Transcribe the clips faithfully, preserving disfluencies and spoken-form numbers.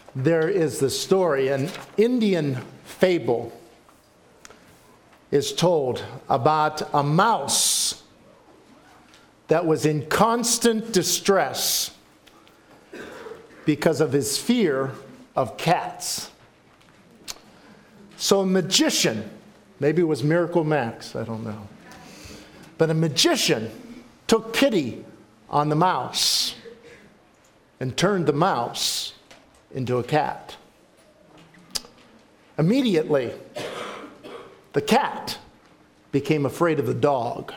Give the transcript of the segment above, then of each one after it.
there is the story, an Indian fable is told about a mouse that was in constant distress because of his fear of cats. So a magician, maybe it was Miracle Max, I don't know, but a magician took pity on the mouse and turned the mouse into a cat. Immediately, the cat became afraid of the dog.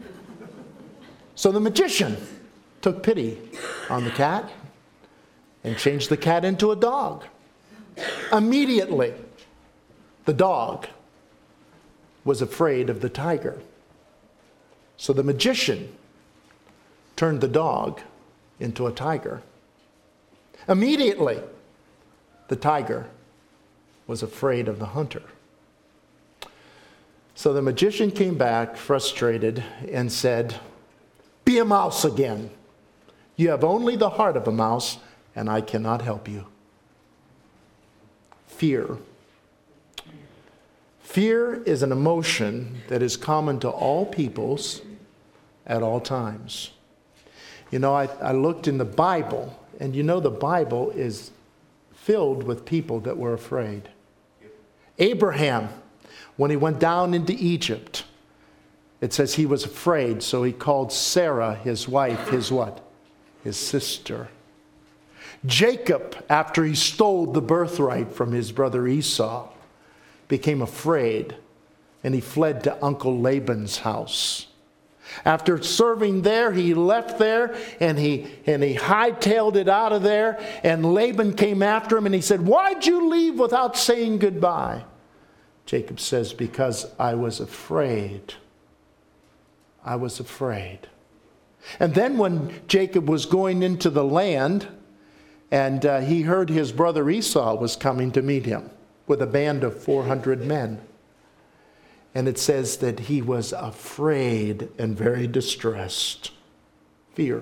So the magician took pity on the cat and changed the cat into a dog. Immediately, the dog was afraid of the tiger. So the magician turned the dog into a tiger. Immediately, the tiger was afraid of the hunter. So the magician came back frustrated and said, "Be a mouse again. You have only the heart of a mouse, and I cannot help you." Fear. Fear is an emotion that is common to all peoples at all times. You know, I, I looked in the Bible, and you know the Bible is filled with people that were afraid. Abraham, when he went down into Egypt, it says he was afraid, so he called Sarah, his wife, his what? His sister. Jacob, after he stole the birthright from his brother Esau, became afraid, and he fled to Uncle Laban's house. After serving there, he left there, and he and he hightailed it out of there, and Laban came after him, and he said, "Why'd you leave without saying goodbye?" Jacob says, "Because I was afraid. I was afraid." And then when Jacob was going into the land, and uh, he heard his brother Esau was coming to meet him with a band of four hundred men. And it says that he was afraid and very distressed. Fear.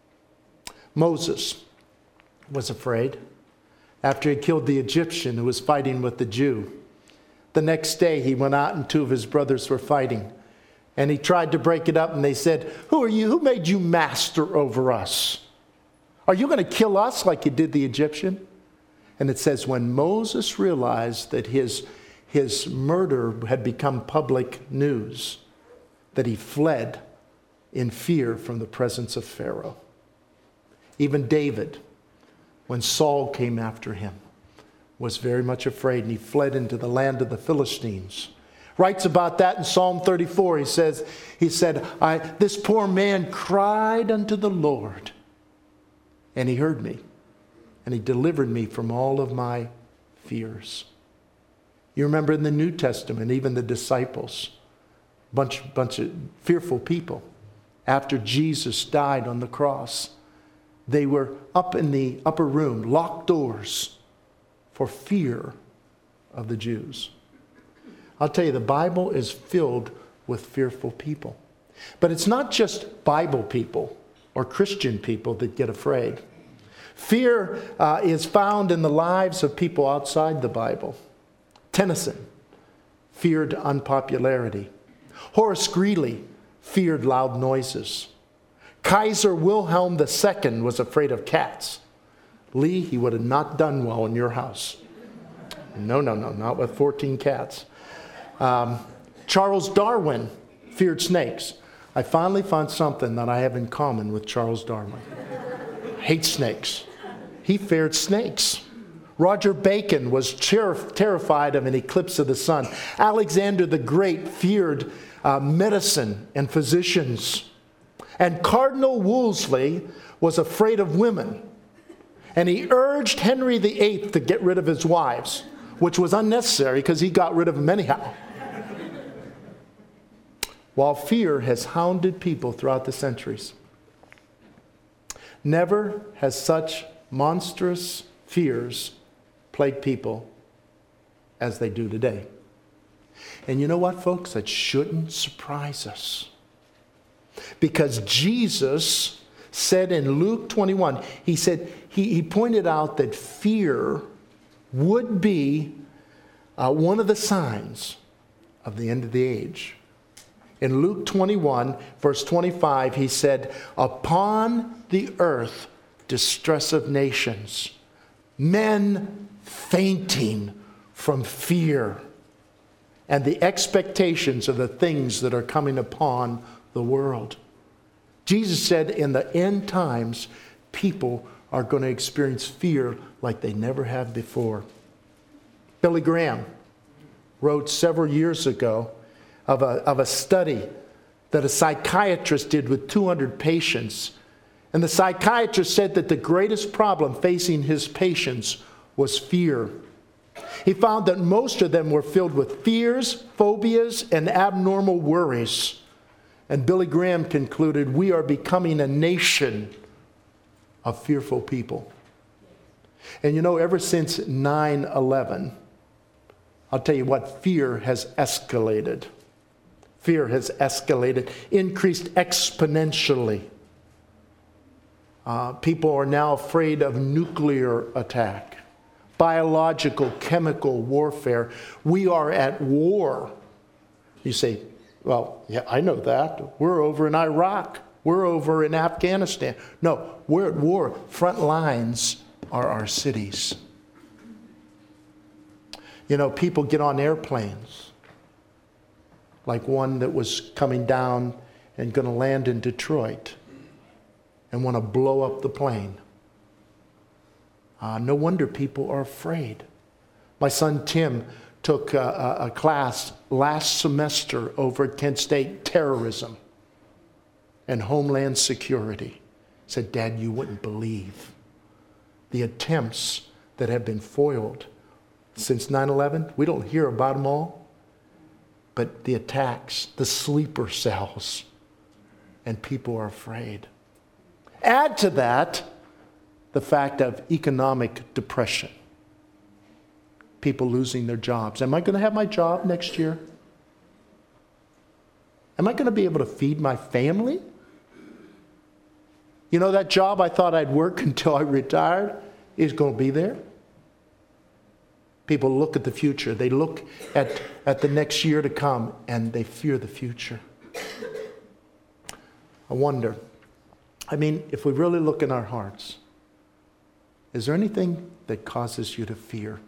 Moses was afraid after he killed the Egyptian who was fighting with the Jew. The next day he went out and two of his brothers were fighting. And he tried to break it up, and they said, "Who are you? Who made you master over us? Are you going to kill us like you did the Egyptian?" And it says when Moses realized that his, his murder had become public news, that he fled in fear from the presence of Pharaoh. Even David, when Saul came after him, was very much afraid, and he fled into the land of the Philistines. Writes about that in Psalm thirty-four. He says, he said, I, "This poor man cried unto the Lord, and he heard me, and he delivered me from all of my fears." You remember in the New Testament, even the disciples, bunch, bunch of fearful people, after Jesus died on the cross, they were up in the upper room, locked doors, for fear of the Jews. I'll tell you, the Bible is filled with fearful people. But it's not just Bible people or Christian people that get afraid. Fear uh, is found in the lives of people outside the Bible. Tennyson feared unpopularity. Horace Greeley feared loud noises. Kaiser Wilhelm the Second was afraid of cats. Lee, he would have not done well in your house. No, no, no, not with fourteen cats. Um, Charles Darwin feared snakes. I finally found something that I have in common with Charles Darwin. Hates snakes. He feared snakes. Roger Bacon was ter- terrified of an eclipse of the sun. Alexander the Great feared uh, medicine and physicians. And Cardinal Wolsey was afraid of women. And he urged Henry the Eighth to get rid of his wives, which was unnecessary because he got rid of them anyhow. While fear has hounded people throughout the centuries, never has such monstrous fears plagued people as they do today. And you know what, folks? That shouldn't surprise us. Because Jesus said in Luke twenty-one, he said, he, he pointed out that fear would be uh, one of the signs of the end of the age. In Luke twenty-one, verse twenty-five, he said, upon the earth, distress of nations, men fainting from fear and the expectations of the things that are coming upon the world. Jesus said in the end times, people are going to experience fear like they never have before. Billy Graham wrote several years ago of a, of a study that a psychiatrist did with two hundred patients. And the psychiatrist said that the greatest problem facing his patients was fear. He found that most of them were filled with fears, phobias, and abnormal worries. And Billy Graham concluded, we are becoming a nation of fearful people. And you know, ever since nine eleven, I'll tell you what, fear has escalated. Fear has escalated, increased exponentially. Uh, people are now afraid of nuclear attack, biological, chemical warfare. We are at war. You say, well, yeah, I know that. We're over in Iraq. We're over in Afghanistan. No, we're at war. Front lines are our cities. You know, people get on airplanes, like one that was coming down and going to land in Detroit, and want to blow up the plane. Uh, no wonder people are afraid. My son Tim took a, a, a class last semester over at Kent State, terrorism and homeland security. Said, Dad, you wouldn't believe the attempts that have been foiled since nine eleven. We don't hear about them all, but the attacks, the sleeper cells, and people are afraid. Add to that the fact of economic depression. People losing their jobs. Am I going to have my job next year? Am I going to be able to feed my family? You know, that job I thought I'd work until I retired is going to be there. People look at the future. They look at, at the next year to come, and they fear the future. I wonder, I mean, if we really look in our hearts, is there anything that causes you to fear?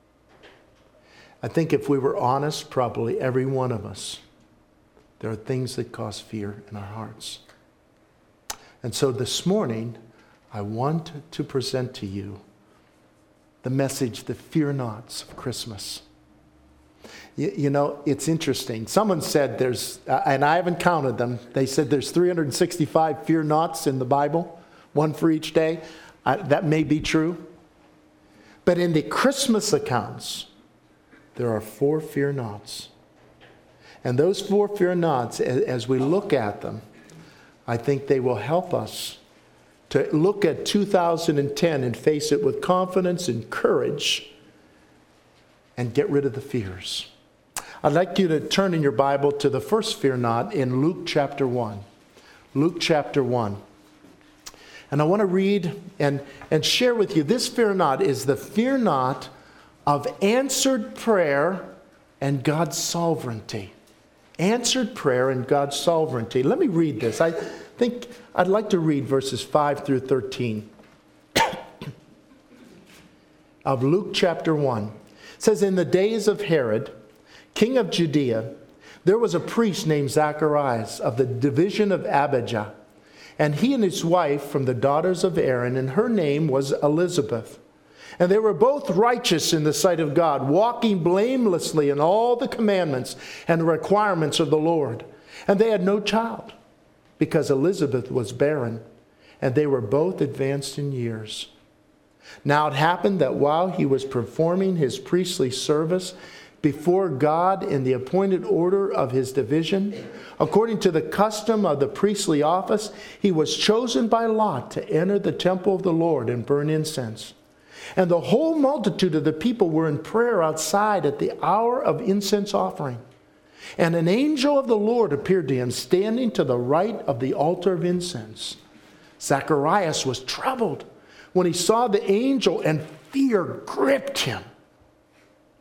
I think if we were honest, probably every one of us, there are things that cause fear in our hearts. And so this morning, I want to present to you the message, the fear nots of Christmas. You, you know, it's interesting. Someone said there's, uh, and I haven't counted them, they said there's three hundred sixty-five fear nots in the Bible, one for each day. I, that may be true. But in the Christmas accounts, there are four fear nots. And those four fear nots, as, as we look at them, I think they will help us to look at two thousand ten and face it with confidence and courage and get rid of the fears. I'd like you to turn in your Bible to the first fear knot in Luke chapter one. Luke chapter one. And I want to read and, and share with you, this fear knot is the fear knot of answered prayer and God's sovereignty. Answered prayer and God's sovereignty. Let me read this. I think I'd like to read verses five through thirteen of Luke chapter one. It says, in the days of Herod, king of Judea, there was a priest named Zacharias of the division of Abijah. And he and his wife from the daughters of Aaron, and her name was Elizabeth. And they were both righteous in the sight of God, walking blamelessly in all the commandments and the requirements of the Lord. And they had no child, because Elizabeth was barren, and they were both advanced in years. Now it happened that while he was performing his priestly service before God in the appointed order of his division, according to the custom of the priestly office, he was chosen by lot to enter the temple of the Lord and burn incense. And the whole multitude of the people were in prayer outside at the hour of incense offering. And an angel of the Lord appeared to him, standing to the right of the altar of incense. Zacharias was troubled when he saw the angel, and fear gripped him.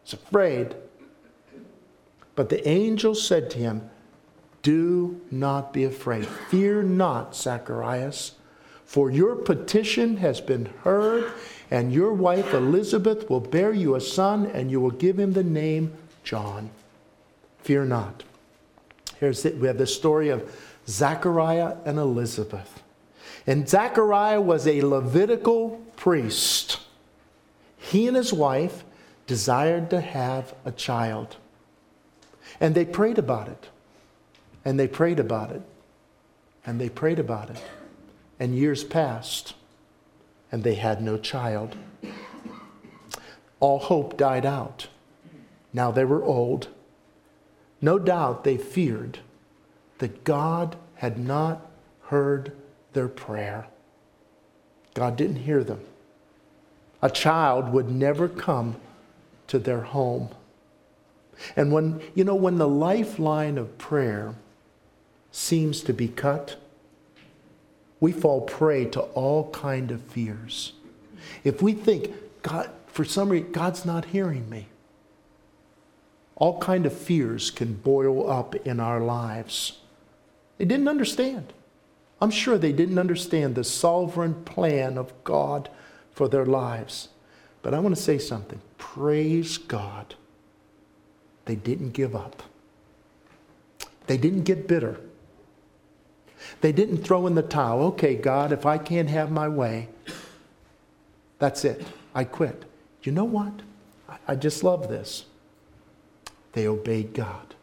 He's afraid. But the angel said to him, do not be afraid. Fear not, Zacharias, for your petition has been heard, and your wife Elizabeth will bear you a son, and you will give him the name John. Fear not. Here's it. We have the story of Zachariah and Elizabeth. And Zachariah was a Levitical priest. He and his wife desired to have a child. And they prayed about it. And they prayed about it. And they prayed about it. And years passed. And they had no child. All hope died out. Now they were old. No doubt they feared that God had not heard their prayer. God didn't hear them. A child would never come to their home. And when, you know, when the lifeline of prayer seems to be cut, we fall prey to all kind of fears. If we think, God, for some reason, God's not hearing me, all kind of fears can boil up in our lives. They didn't understand. I'm sure they didn't understand the sovereign plan of God for their lives. But I want to say something. Praise God. They didn't give up. They didn't get bitter. They didn't throw in the towel. Okay, God, if I can't have my way, that's it. I quit. You know what? I just love this. They obeyed God.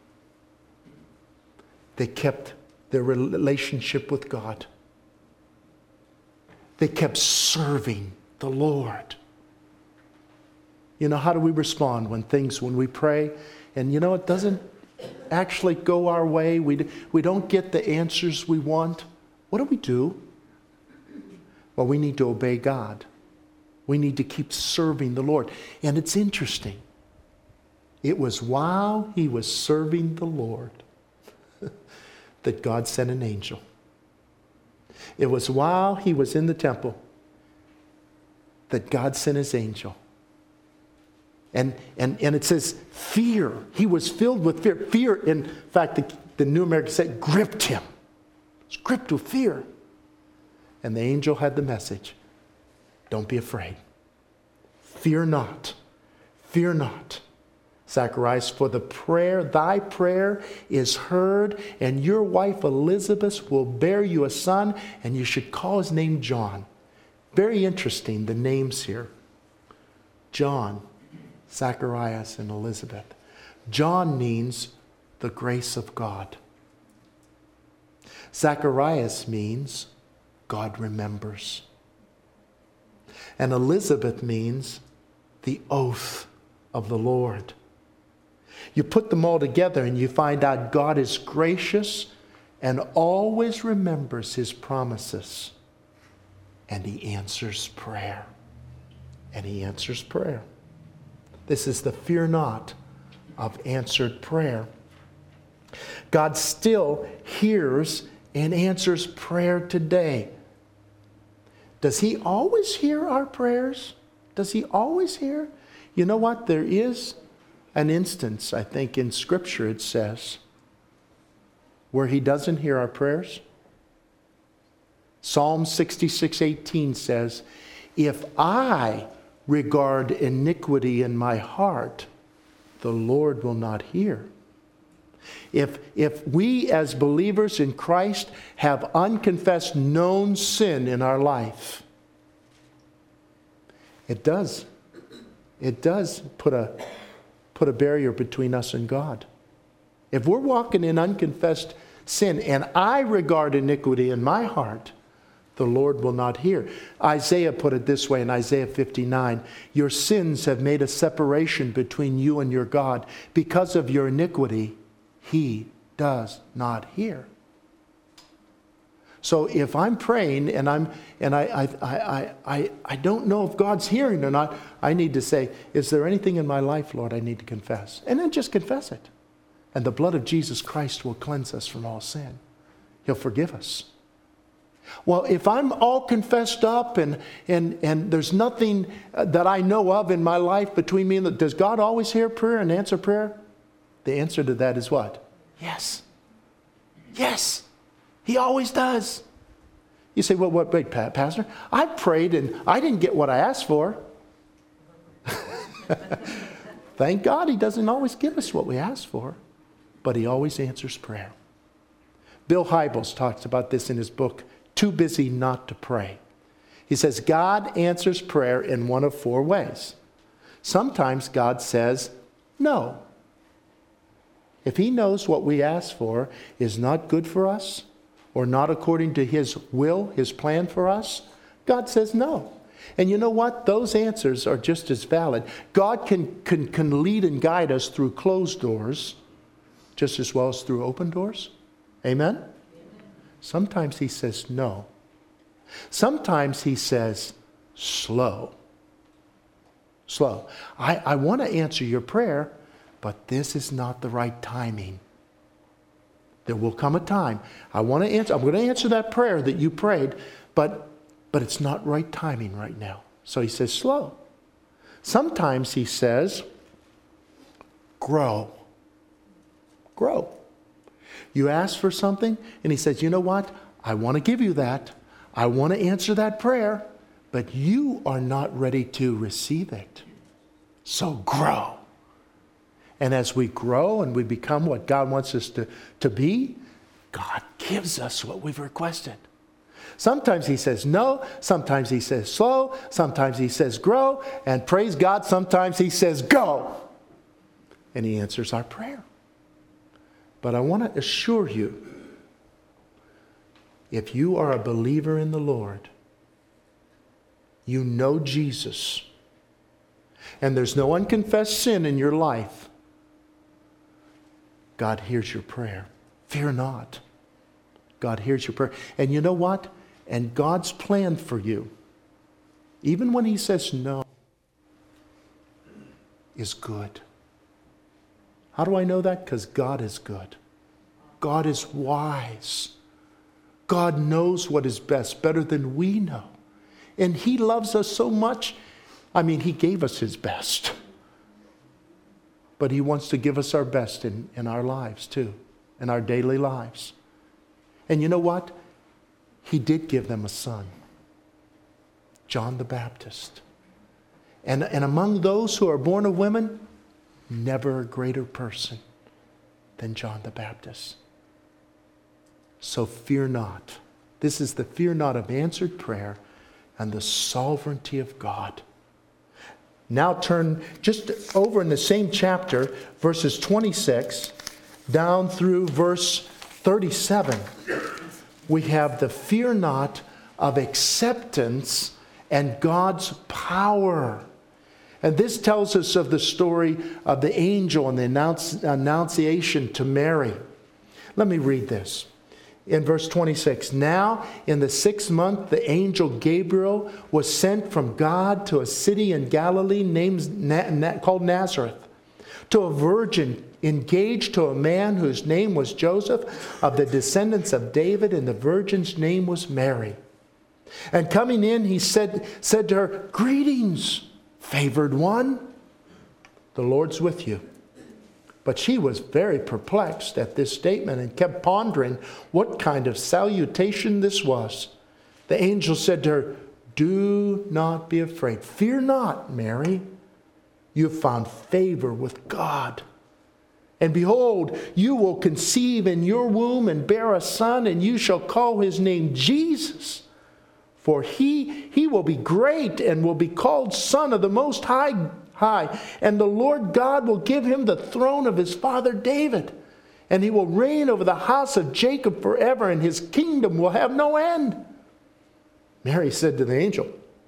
They kept their relationship with God. They kept serving the Lord. You know, how do we respond when things, when we pray, and you know, it doesn't actually go our way. We, we don't get the answers we want. What do we do? Well, we need to obey God. We need to keep serving the Lord. And it's interesting. It was while he was serving the Lord that God sent an angel. It was while he was in the temple that God sent his angel. And, and, and it says fear. He was filled with fear. Fear, in fact, the, the New American said, gripped him. He was gripped with fear. And the angel had the message. Don't be afraid. Fear not. Fear not. Zacharias, for the prayer, thy prayer is heard, and your wife Elizabeth will bear you a son, and you should call his name John. Very interesting, the names here. John, Zacharias, and Elizabeth. John means the grace of God. Zacharias means God remembers. And Elizabeth means the oath of the Lord. You put them all together and you find out God is gracious and always remembers his promises. And he answers prayer. And he answers prayer. This is the fear not of answered prayer. God still hears and answers prayer today. Does he always hear our prayers? Does he always hear? You know what? There is an instance, I think, in Scripture it says, where he doesn't hear our prayers. Psalm sixty-six eighteen says, if I regard iniquity in my heart, the Lord will not hear. If, if we as believers in Christ have unconfessed known sin in our life, it does. It does put a, put a barrier between us and God. If we're walking in unconfessed sin and I regard iniquity in my heart, the Lord will not hear. Isaiah put it this way in Isaiah fifty-nine, your sins have made a separation between you and your God. Because of your iniquity, he does not hear. So if I'm praying and I'm and I I, I I I don't know if God's hearing or not, I need to say, is there anything in my life, Lord, I need to confess? And then just confess it. And the blood of Jesus Christ will cleanse us from all sin. He'll forgive us. Well, if I'm all confessed up and, and, and there's nothing that I know of in my life between me and the, does God always hear prayer and answer prayer? The answer to that is what? Yes. Yes. He always does. You say, well, what, wait, Pastor, I prayed and I didn't get what I asked for. Thank God he doesn't always give us what we ask for, but he always answers prayer. Bill Hybels talks about this in his book, Too Busy Not to Pray. He says, God answers prayer in one of four ways. Sometimes God says, no. If he knows what we ask for is not good for us or not according to his will, his plan for us, God says no. And you know what? Those answers are just as valid. God can, can, can lead and guide us through closed doors just as well as through open doors. Amen? Amen. Sometimes he says no. Sometimes he says slow. Slow. I, I want to answer your prayer, but this is not the right timing. There will come a time. I want to answer, I'm going to answer that prayer that you prayed, but but it's not right timing right now. So he says slow. Sometimes he says grow. Grow. You ask for something and he says, you know what? I want to give you that. I want to answer that prayer, but you are not ready to receive it. So grow. And as we grow and we become what God wants us to, to be, God gives us what we've requested. Sometimes he says no, sometimes he says slow, sometimes he says grow, and praise God, sometimes he says go. And he answers our prayer. But I want to assure you, if you are a believer in the Lord, you know Jesus, and there's no unconfessed sin in your life, God hears your prayer. Fear not. God hears your prayer. And you know what? And God's plan for you, even when he says no, is good. How do I know that? Because God is good. God is wise. God knows what is best better than we know. And he loves us so much. I mean, he gave us his best. But he wants to give us our best in, in our lives too, in our daily lives. And you know what? He did give them a son, John the Baptist. And, and among those who are born of women, never a greater person than John the Baptist. So fear not. This is the fear not of answered prayer and the sovereignty of God. Now turn just over in the same chapter, verses twenty-six down through verse thirty-seven. We have the fear not of acceptance and God's power. And this tells us of the story of the angel and the announce, annunciation to Mary. Let me read this. In verse twenty-six, now in the sixth month, the angel Gabriel was sent from God to a city in Galilee named, Na, Na, called Nazareth, to a virgin engaged to a man whose name was Joseph, of the descendants of David, and the virgin's name was Mary. And coming in, he said, said to her, greetings, favored one, the Lord's with you. But she was very perplexed at this statement and kept pondering what kind of salutation this was. The angel said to her, do not be afraid. Fear not, Mary. You have found favor with God. And behold, you will conceive in your womb and bear a son, and you shall call his name Jesus. For he, he will be great and will be called Son of the Most High. High. And the Lord God will give him the throne of his father David. And he will reign over the house of Jacob forever, and his kingdom will have no end. Mary said to the angel,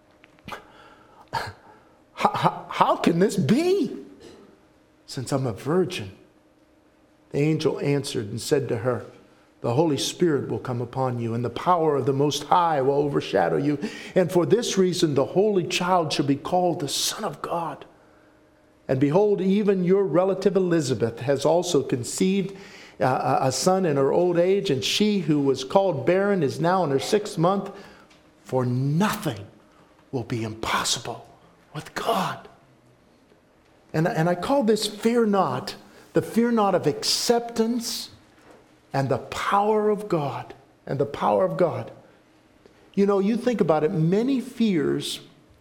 how, how can this be, since I'm a virgin? The angel answered and said to her, the Holy Spirit will come upon you, and the power of the Most High will overshadow you. And for this reason, the Holy Child shall be called the Son of God. And behold, even your relative Elizabeth has also conceived uh, a son in her old age, and she who was called barren is now in her sixth month. For nothing will be impossible with God. And, and I call this fear not, the fear not of acceptance and the power of God. And the power of God. You know, you think about it, many fears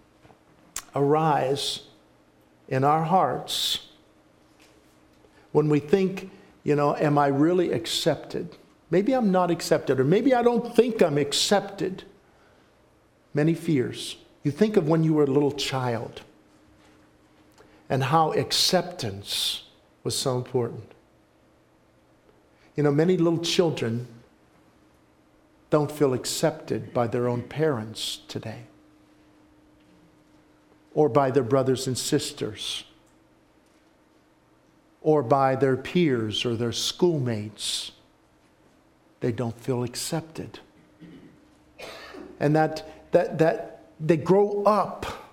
arise in our hearts when we think, you know, am I really accepted? Maybe I'm not accepted, or maybe I don't think I'm accepted. Many fears. You think of when you were a little child and how acceptance was so important. You know, many little children don't feel accepted by their own parents today, or by their brothers and sisters, or by their peers or their schoolmates. They don't feel accepted. And that, that, that they grow up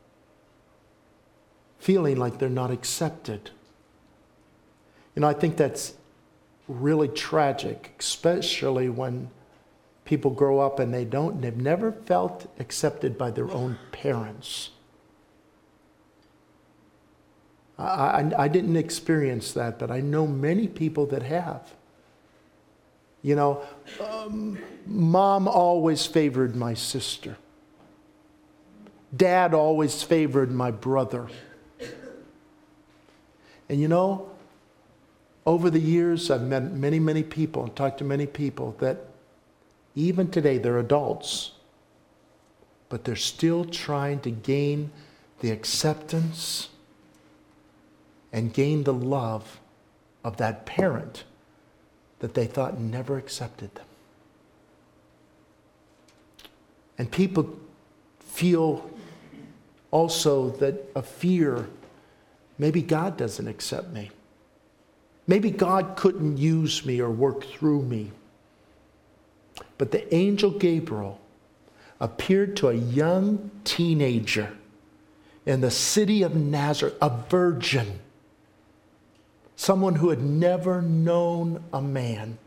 feeling like they're not accepted. You know, I think that's really tragic, especially when people grow up and they don't, they've never felt accepted by their own parents. I, I, I didn't experience that, but I know many people that have. You know, um, mom always favored my sister. Dad always favored my brother. And you know, over the years, I've met many, many people and talked to many people that even today, they're adults, but they're still trying to gain the acceptance and gain the love of that parent that they thought never accepted them. And people feel also that a fear, maybe God doesn't accept me. Maybe God couldn't use me or work through me. But the angel Gabriel appeared to a young teenager in the city of Nazareth, a virgin, someone who had never known a man.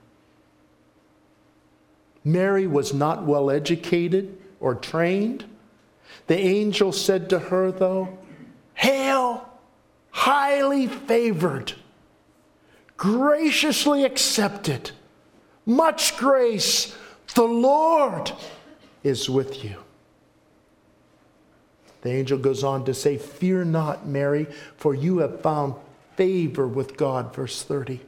Mary was not well educated or trained. The angel said to her, though, "Hail, highly favored, graciously accepted, much grace, the Lord is with you." The angel goes on to say, "Fear not, Mary, for you have found favor with God." Verse thirty.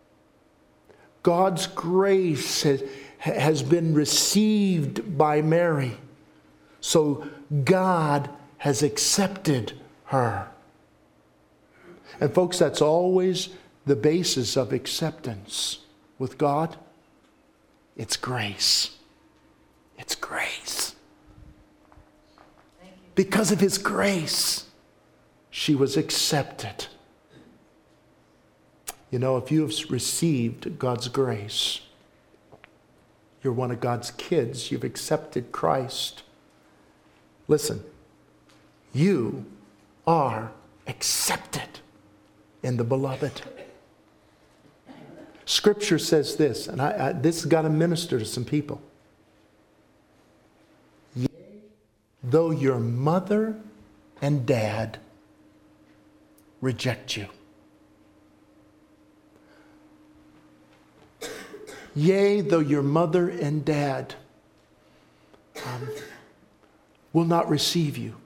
God's grace has, has been received by Mary. So God has accepted her. And folks, that's always the basis of acceptance with God. It's grace. It's grace. Because of His grace, she was accepted. You know, if you have received God's grace, you're one of God's kids, you've accepted Christ. Listen, you are accepted in the beloved. Scripture says this, and I, I, this has got to minister to some people. Yea, though your mother and dad reject you. Yea, though your mother and dad um, will not receive you,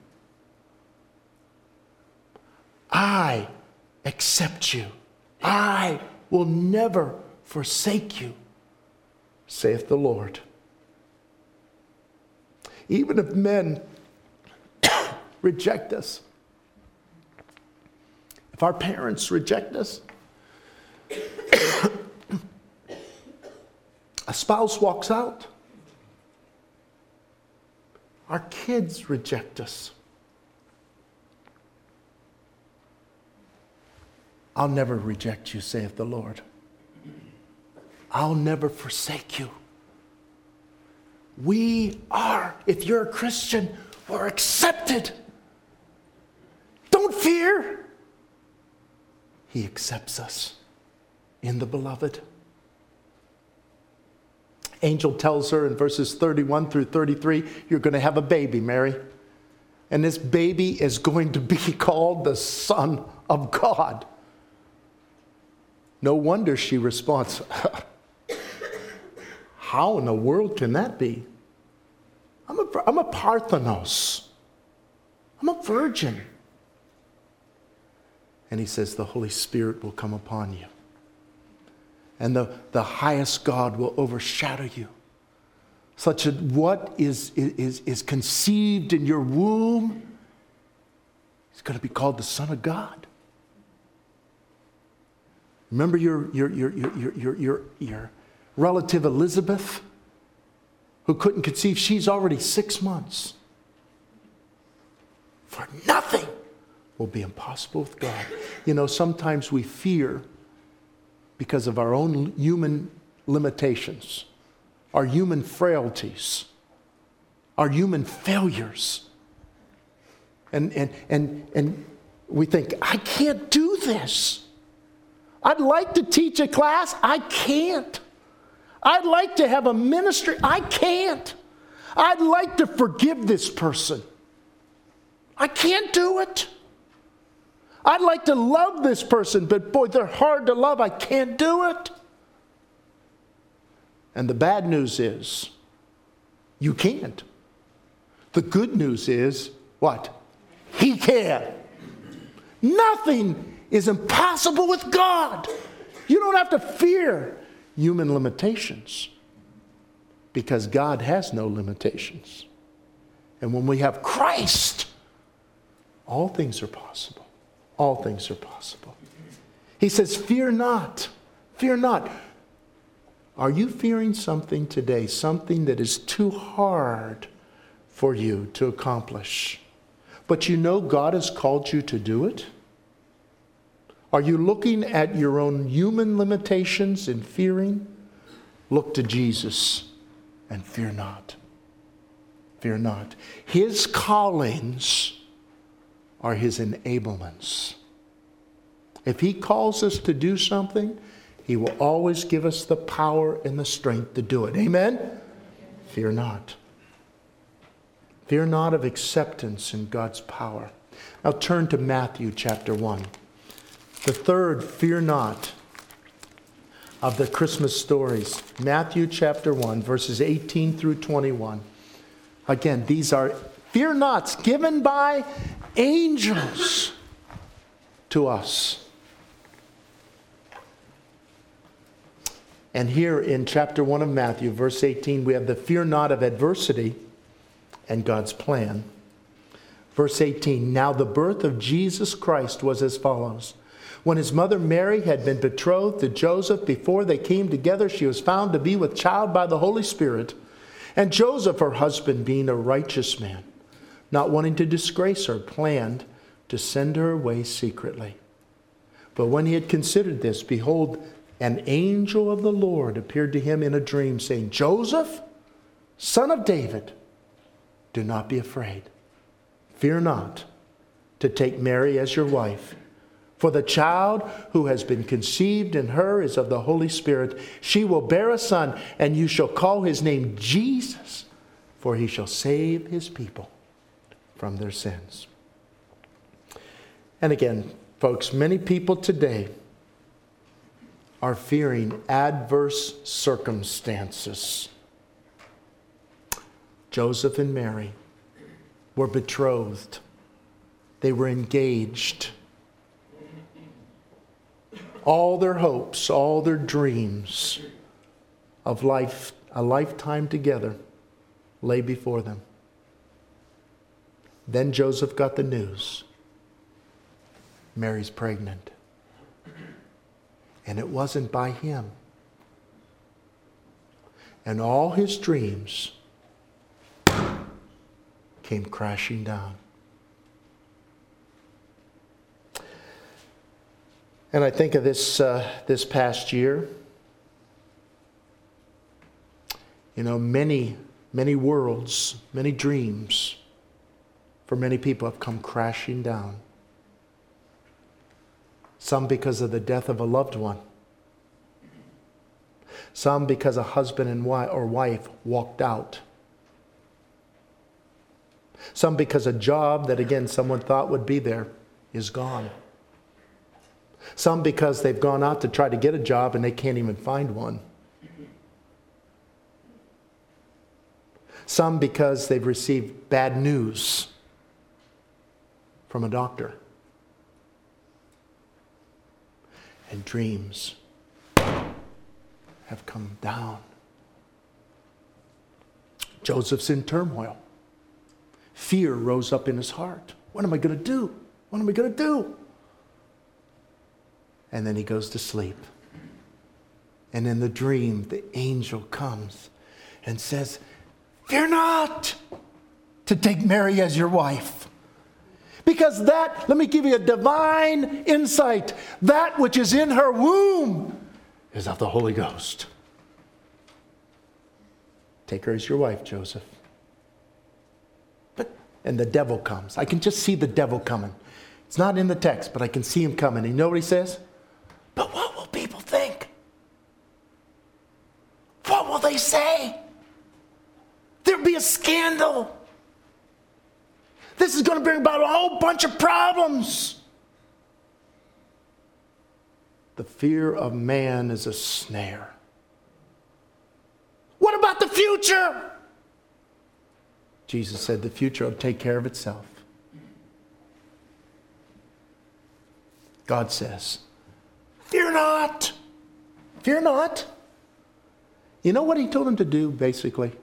I accept you. I will never forsake you, saith the Lord. Even if men reject us, if our parents reject us, a spouse walks out, our kids reject us, I'll never reject you, saith the Lord. I'll never forsake you. We are, if you're a Christian, we're accepted. Don't fear. He accepts us in the beloved. Angel tells her in verses thirty-one through thirty-three, you're going to have a baby, Mary. And this baby is going to be called the Son of God. No wonder she responds, how in the world can that be? I'm a, I'm a Parthenos. I'm a virgin. And he says, the Holy Spirit will come upon you. And the, the highest God will overshadow you. Such that what is, is, is conceived in your womb is going to be called the Son of God. Remember your, your, your, your, your, your, your relative Elizabeth, who couldn't conceive? She's already six months. For nothing will be impossible with God. You know, sometimes we fear because of our own human limitations, our human frailties, our human failures. And, and, and, and we think, I can't do this. I'd like to teach a class. I can't. I'd like to have a ministry. I can't. I'd like to forgive this person. I can't do it. I'd like to love this person, but boy, they're hard to love. I can't do it. And the bad news is, you can't. The good news is, what? He can. Nothing is impossible with God. You don't have to fear human limitations because God has no limitations. And when we have Christ, all things are possible. All things are possible. He says, fear not. Fear not. Are you fearing something today? Something that is too hard for you to accomplish. But you know God has called you to do it? Are you looking at your own human limitations and fearing? Look to Jesus and fear not. Fear not. His callings are his enablements. If he calls us to do something, he will always give us the power and the strength to do it. Amen? Fear not. Fear not of acceptance in God's power. Now turn to Matthew chapter one. The third, fear not, of the Christmas stories. Matthew chapter one, verses eighteen through twenty-one. Again, these are fear nots given by angels to us. And here in chapter one of Matthew, verse eighteen, we have the fear not of adversity and God's plan. Verse eighteen, now the birth of Jesus Christ was as follows. When his mother Mary had been betrothed to Joseph, before they came together, she was found to be with child by the Holy Spirit. And Joseph, her husband, being a righteous man, not wanting to disgrace her, planned to send her away secretly. But when he had considered this, behold, an angel of the Lord appeared to him in a dream, saying, Joseph, son of David, do not be afraid. Fear not to take Mary as your wife. For the child who has been conceived in her is of the Holy Spirit. She will bear a son, and you shall call his name Jesus, for he shall save his people from their sins. And again, folks, many people today are fearing adverse circumstances. Joseph and Mary were betrothed. They were engaged. All their hopes, all their dreams of life, a lifetime together, lay before them. Then Joseph got the news. Mary's pregnant. And it wasn't by him. And all his dreams came crashing down. And I think of this uh, this past year. You know, many, many worlds, many dreams for many people have come crashing down. Some because of the death of a loved one. Some because a husband and wife or wife walked out. Some because a job that, again, someone thought would be there is gone. Some because they've gone out to try to get a job and they can't even find one. Some because they've received bad news from a doctor. And dreams have come down. Joseph's in turmoil. Fear rose up in his heart. What am I going to do? What am I going to do? And then he goes to sleep. And in the dream, the angel comes and says, fear not to take Mary as your wife. Because that, let me give you a divine insight, that which is in her womb is of the Holy Ghost. Take her as your wife, Joseph. But, and the devil comes. I can just see the devil coming. It's not in the text, but I can see him coming. And you know what he says? But what will people think? What will they say? There'll be a scandal. This is going to bring about a whole bunch of problems. The fear of man is a snare. What about the future? Jesus said the future will take care of itself. God says, fear not. Fear not. You know what he told him to do, basically?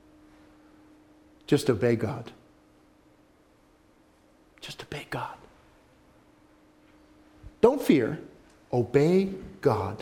Just obey God. Just obey God. Don't fear. Obey God.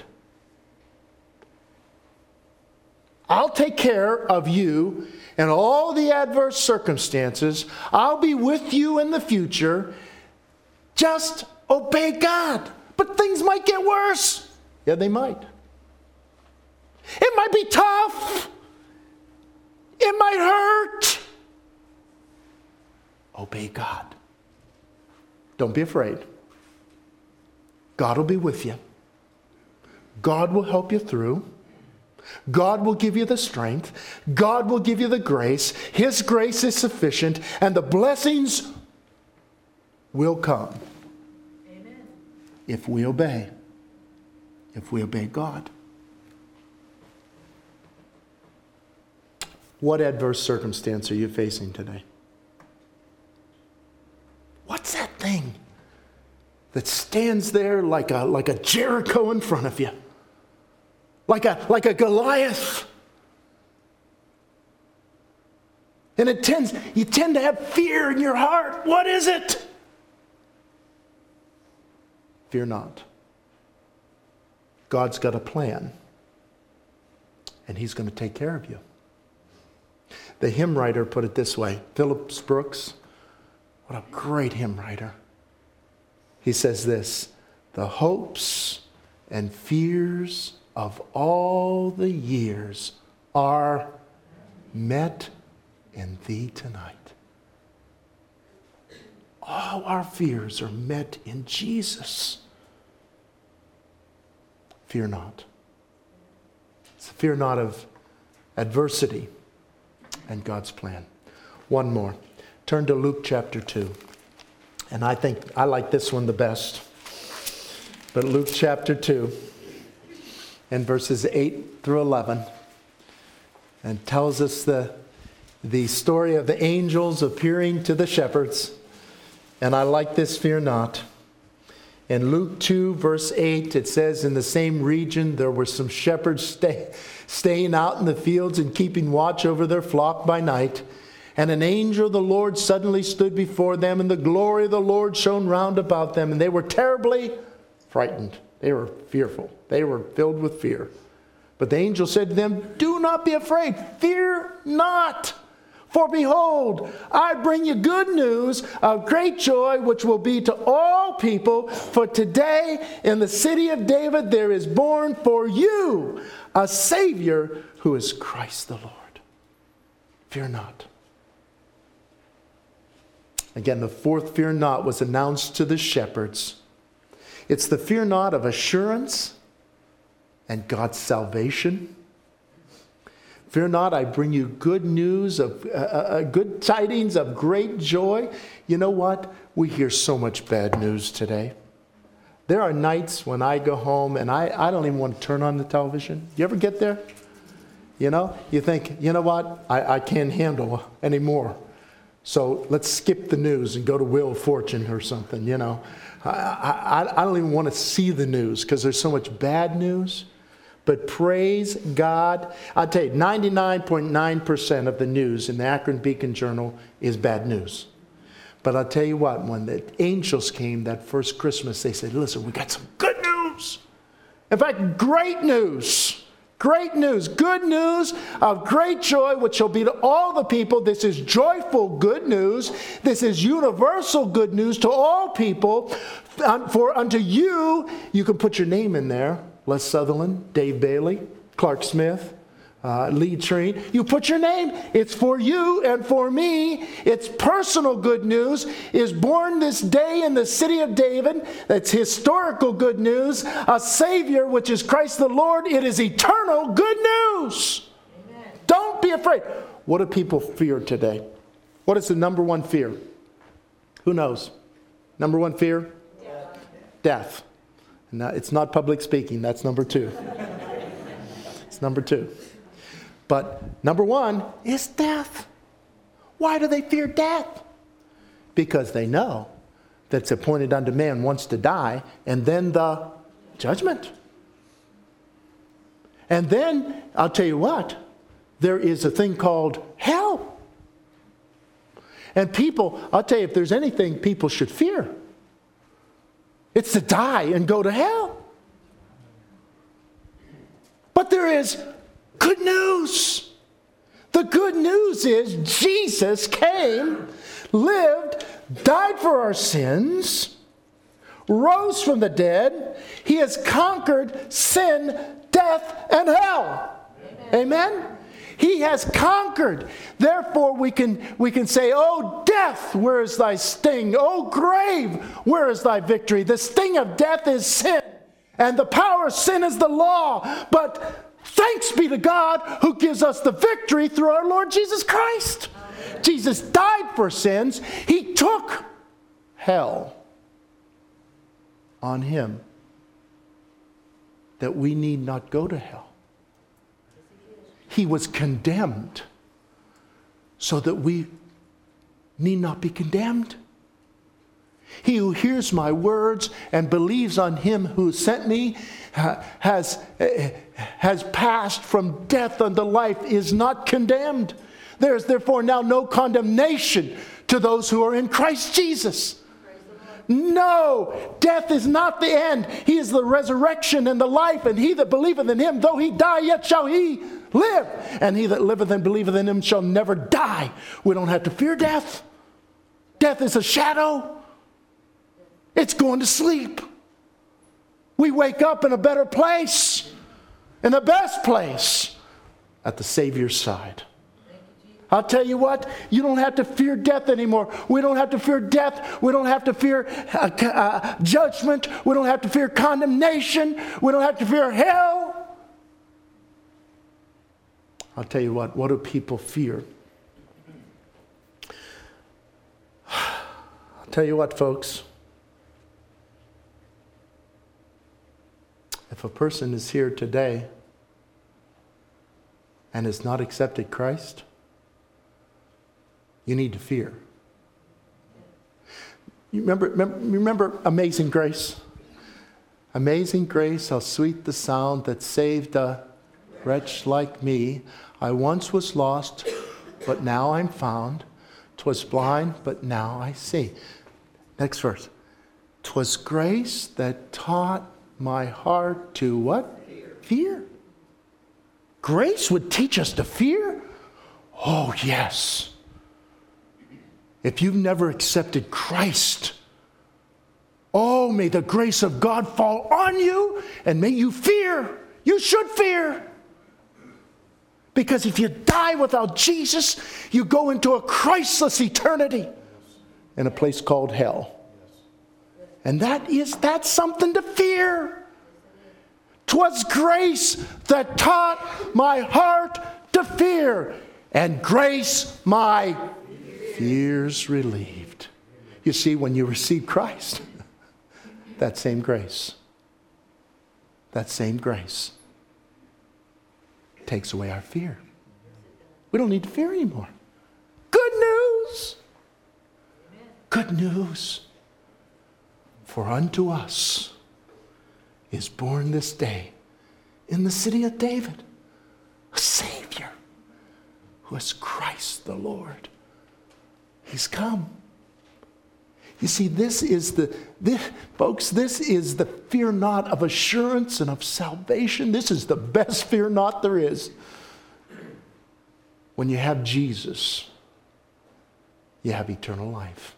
I'll take care of you in all the adverse circumstances. I'll be with you in the future. Just obey God. But things might get worse. Yeah, they might. It might be tough. It might hurt. Obey God. Don't be afraid. God will be with you. God will help you through. God will give you the strength. God will give you the grace. His grace is sufficient, and the blessings will come. Amen. If we obey. If we obey God. What adverse circumstance are you facing today? What's that thing that stands there like a, like a Jericho in front of you? Like a, like a Goliath. And it tends, you tend to have fear in your heart. What is it? Fear not. God's got a plan. And he's going to take care of you. The hymn writer put it this way. Phillips Brooks. What a great hymn writer. He says this, the hopes and fears of all the years are met in thee tonight. All our fears are met in Jesus. Fear not. It's the fear not of adversity and God's plan. One more. Turn to Luke chapter two. And I think I like this one the best. But Luke chapter two and verses eight through eleven and tells us the, the story of the angels appearing to the shepherds. And I like this, fear not. In Luke two verse eight, it says, in the same region there were some shepherds stay, staying out in the fields and keeping watch over their flock by night. And an angel of the Lord suddenly stood before them, and the glory of the Lord shone round about them. And they were terribly frightened. They were fearful. They were filled with fear. But the angel said to them, do not be afraid. Fear not. For behold, I bring you good news of great joy, which will be to all people. For today in the city of David there is born for you a Savior who is Christ the Lord. Fear not. Again, the fourth fear not was announced to the shepherds. It's the fear not of assurance and God's salvation Fear not, I bring you good news of uh, uh, good tidings of great joy. You know what? We hear so much bad news today. There are nights when I go home and I, I don't even want to turn on the television. You ever get there? You know, you think, you know what? I, I can't handle anymore. So let's skip the news and go to Wheel of Fortune or something, you know. I, I, I don't even want to see the news because there's so much bad news. But praise God. I'll tell you, ninety-nine point nine percent of the news in the Akron Beacon Journal is bad news. But I'll tell you what, when the angels came that first Christmas, they said, listen, we got some good news. In fact, great news. Great news. Good news of great joy, which shall be to all the people. This is joyful good news. This is universal good news to all people. For unto you, you can put your name in there. Les Sutherland, Dave Bailey, Clark Smith, uh, Lee Treen. You put your name. It's for you and for me. It's personal good news. Is born this day in the city of David. That's historical good news. A Savior, which is Christ the Lord. It is eternal good news. Amen. Don't be afraid. What do people fear today? What is the number one fear? Who knows? Number one fear? Death. Death. No, it's not public speaking. That's number two. It's number two. But number one is death. Why do they fear death? Because they know that it's appointed unto man once to die, and then the judgment. And then, I'll tell you what, there is a thing called hell. And people, I'll tell you, if there's anything people should fear, it's to die and go to hell. But there is good news. The good news is Jesus came, lived, died for our sins, rose from the dead. He has conquered sin, death, and hell. Amen? Amen? He has conquered. Therefore, we can, we can say, oh, death, where is thy sting? Oh, grave, where is thy victory? The sting of death is sin, and the power of sin is the law. But thanks be to God who gives us the victory through our Lord Jesus Christ. Amen. Jesus died for sins. He took hell on him that we need not go to hell. He was condemned so that we need not be condemned. He who hears my words and believes on him who sent me has, has passed from death unto life, is not condemned. There is therefore now no condemnation to those who are in Christ Jesus. No, death is not the end. He is the resurrection and the life, and he that believeth in him, though he die, yet shall he live. And he that liveth and believeth in him shall never die. We don't have to fear death. Death is a shadow. It's going to sleep. We wake up in a better place, in the best place, at the Savior's side. I'll tell you what, you don't have to fear death anymore. We don't have to fear death. We don't have to fear uh, uh, judgment. We don't have to fear condemnation. We don't have to fear hell. I'll tell you what, what do people fear? I'll tell you what, folks. If a person is here today and has not accepted Christ, you need to fear. You remember, remember, remember Amazing Grace? Amazing grace, how sweet the sound that saved a wretch like me. I once was lost, but now I'm found. 'Twas blind, but now I see. Next verse. 'Twas grace that taught my heart to what? Fear. Fear. Grace would teach us to fear? Oh, yes. If you've never accepted Christ, oh, may the grace of God fall on you and may you fear. You should fear. Because if you die without Jesus, you go into a Christless eternity in a place called hell. And that is, that's something to fear. 'Twas grace that taught my heart to fear, and grace my fears relieved. You see, when you receive Christ, that same grace, that same grace takes away our fear. We don't need to fear anymore. Good news. Good news. For unto us is born this day in the city of David a Savior who is Christ the Lord. He's come. You see, this is the, this, folks, this is the fear not of assurance and of salvation. This is the best fear not there is. When you have Jesus, you have eternal life.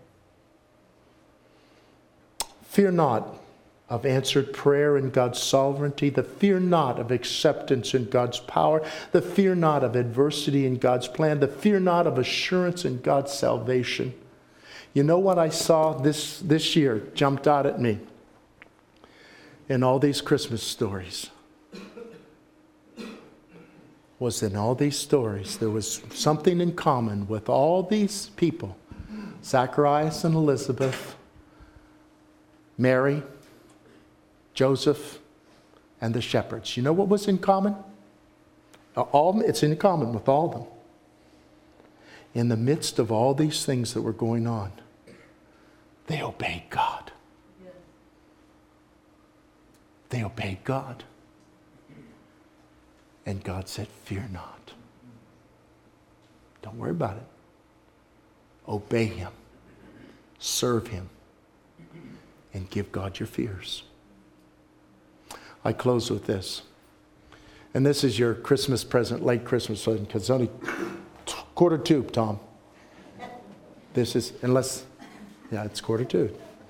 Fear not of answered prayer in God's sovereignty, the fear not of acceptance in God's power, the fear not of adversity in God's plan, the fear not of assurance in God's salvation. You know what I saw this, this year jumped out at me in all these Christmas stories? Was in all these stories, there was something in common with all these people. Zacharias and Elizabeth, Mary, Joseph, and the shepherds. You know what was in common? All, it's in common with all of them. In the midst of all these things that were going on, they obeyed God. They obeyed God. And God said, fear not. Don't worry about it. Obey Him. Serve Him. And give God your fears. I close with this. And this is your Christmas present, late Christmas present, because it's only quarter two, Tom. This is, unless, yeah, it's quarter two.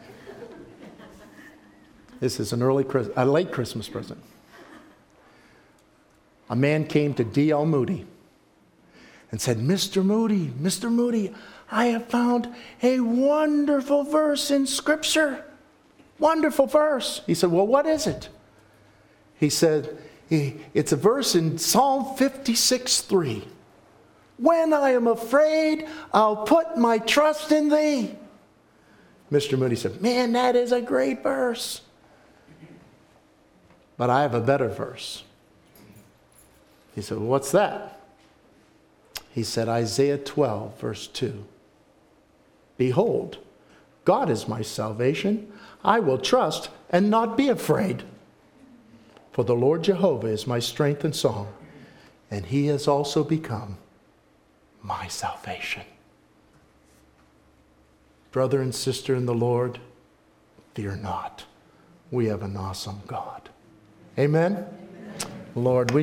This is an early, a late Christmas present. A man came to D L Moody and said, Mister Moody, Mister Moody, I have found a wonderful verse in Scripture. Wonderful verse. He said, well, what is it? He said, it's a verse in Psalm fifty-six three. When I am afraid, I'll put my trust in thee. Mister Moody said, man, that is a great verse. But I have a better verse. He said, well, what's that? He said, Isaiah twelve, verse two. Behold, God is my salvation. I will trust and not be afraid. For the Lord Jehovah is my strength and song, and He has also become my salvation. Brother and sister in the Lord, fear not. We have an awesome God. Amen? Amen. Lord, we